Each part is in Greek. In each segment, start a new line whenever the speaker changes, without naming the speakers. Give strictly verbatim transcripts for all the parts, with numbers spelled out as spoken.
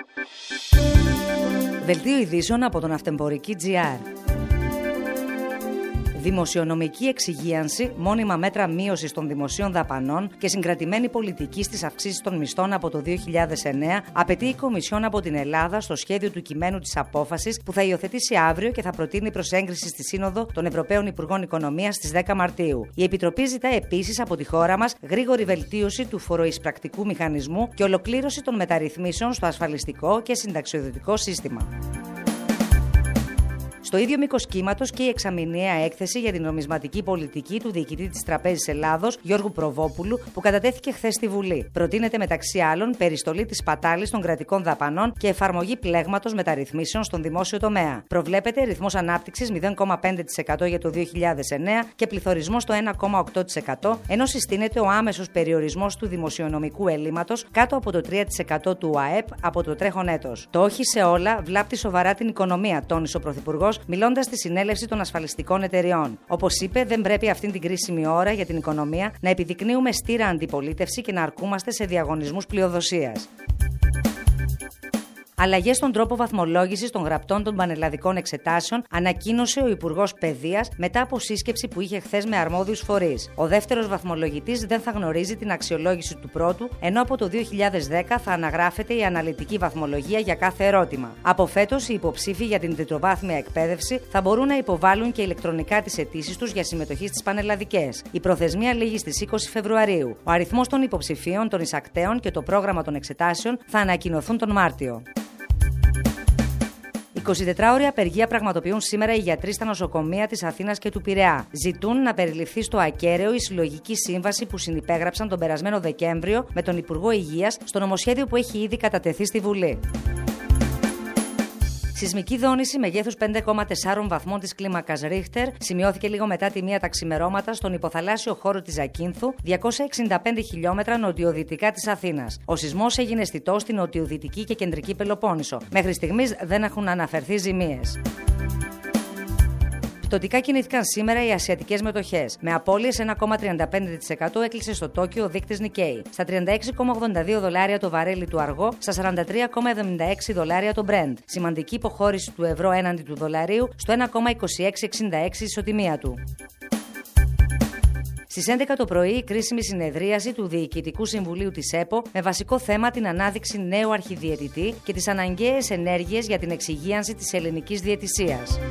Δελτίο ειδήσεων από τον Αυτεμπορική τζι αρ. Δημοσιονομική εξυγίανση, μόνιμα μέτρα μείωσης των δημοσίων δαπανών και συγκρατημένη πολιτική στις αυξήσεις των μισθών από το δύο χιλιάδες εννέα απαιτεί η Κομισιόν από την Ελλάδα στο σχέδιο του κειμένου της απόφασης που θα υιοθετήσει αύριο και θα προτείνει προς έγκριση στη Σύνοδο των Ευρωπαίων Υπουργών Οικονομίας στις δέκα Μαρτίου. Η Επιτροπή ζητά επίσης από τη χώρα μας γρήγορη βελτίωση του φοροεισπρακτικού μηχανισμού και ολοκλήρωση των μεταρρυθμίσεων στο ασφαλιστικό και συνταξιοδοτικό σύστημα. Στο ίδιο μήκος κύματος και η εξαμηνιαία έκθεση για την νομισματική πολιτική του διοικητή της Τραπέζης Ελλάδος, Γιώργου Προβόπουλου, που κατατέθηκε χθες στη Βουλή. Προτείνεται μεταξύ άλλων περιστολή της πατάλης των κρατικών δαπανών και εφαρμογή πλέγματος μεταρρυθμίσεων στον δημόσιο τομέα. Προβλέπεται ρυθμός ανάπτυξης μηδέν κόμμα πέντε τοις εκατό για το δύο χιλιάδες εννέα και πληθωρισμός στο ένα κόμμα οκτώ τοις εκατό, ενώ συστήνεται ο άμεσος περιορισμός του δημοσιονομικού ελλείμματος κάτω από το τρία τοις εκατό του ΑΕΠ από το τρέχον έτος. Το όχι σε όλα βλάπτει σοβαρά την οικονομία, τόνισε ο Πρωθυπουργός, μιλώντας στη συνέλευση των ασφαλιστικών εταιριών. Όπως είπε, δεν πρέπει αυτήν την κρίσιμη ώρα για την οικονομία να επιδεικνύουμε στήρα αντιπολίτευση και να αρκούμαστε σε διαγωνισμούς πλειοδοσίας. Αλλαγές στον τρόπο βαθμολόγησης των γραπτών των πανελλαδικών εξετάσεων ανακοίνωσε ο Υπουργός Παιδείας μετά από σύσκεψη που είχε χθες με αρμόδιους φορείς. Ο δεύτερος βαθμολογητής δεν θα γνωρίζει την αξιολόγηση του πρώτου, ενώ από το δύο χιλιάδες δέκα θα αναγράφεται η αναλυτική βαθμολογία για κάθε ερώτημα. Από φέτος, οι υποψήφοι για την τριτοβάθμια εκπαίδευση θα μπορούν να υποβάλουν και ηλεκτρονικά τις αιτήσεις τους για συμμετοχή στις πανελλαδικές. Η προθεσμία λήγει στις είκοσι Φεβρουαρίου. Ο αριθμός των υποψηφίων, των εισακτέων και το πρόγραμμα των εξετάσεων θα ανακοινωθούν τον Μάρτιο. εικοσιτετράωρη απεργία πραγματοποιούν σήμερα οι γιατροί στα νοσοκομεία της Αθήνας και του Πειραιά. Ζητούν να περιληφθεί στο ακέραιο η συλλογική σύμβαση που συνυπέγραψαν τον περασμένο Δεκέμβριο με τον Υπουργό Υγείας στο νομοσχέδιο που έχει ήδη κατατεθεί στη Βουλή. Σεισμική δόνηση μεγέθους πέντε κόμμα τέσσερα βαθμών της κλίμακας Ρίχτερ σημειώθηκε λίγο μετά τη μία τα ξημερώματα στον υποθαλάσσιο χώρο της Ζακίνθου, διακόσια εξήντα πέντε χιλιόμετρα νοτιοδυτικά της Αθήνας. Ο σεισμός έγινε αισθητός στην νοτιοδυτική και κεντρική Πελοπόννησο. Μέχρι στιγμής δεν έχουν αναφερθεί ζημίες. Πτωτικά κινήθηκαν σήμερα οι ασιατικές μετοχές. Με απώλειες ένα κόμμα τριάντα πέντε τοις εκατό έκλεισε στο Τόκιο ο δείκτης Nikkei. Στα τριάντα έξι κόμμα ογδόντα δύο δολάρια το βαρέλι του αργό, στα σαράντα τρία κόμμα εβδομήντα έξι δολάρια το Brent. Σημαντική υποχώρηση του ευρώ έναντι του δολαρίου στο ένα κόμμα είκοσι έξι εξήντα έξι ισοτιμία του. Στις έντεκα το πρωί, η κρίσιμη συνεδρίαση του Διοικητικού Συμβουλίου της ΕΠΟ με βασικό θέμα την ανάδειξη νέου αρχιδιαιτητή και τις αναγκαίες ενέργειες για την εξυγίανση της ελληνικής διαιτησίας.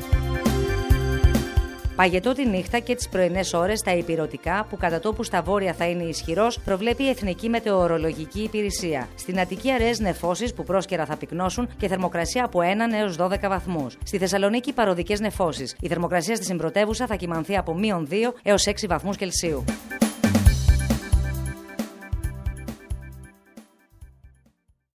Παγετό τη νύχτα και τις πρωινές ώρες στα ηπειρωτικά, που κατά τόπου στα βόρεια θα είναι ισχυρός, προβλέπει η Εθνική Μετεωρολογική Υπηρεσία. Στην Αττική αραιές νεφώσεις που πρόσκαιρα θα πυκνώσουν και θερμοκρασία από ένα έως δώδεκα βαθμούς. Στη Θεσσαλονίκη παροδικές νεφώσεις. Η θερμοκρασία στη συμπρωτεύουσα θα κυμανθεί από μείον δύο έως έξι βαθμούς Κελσίου.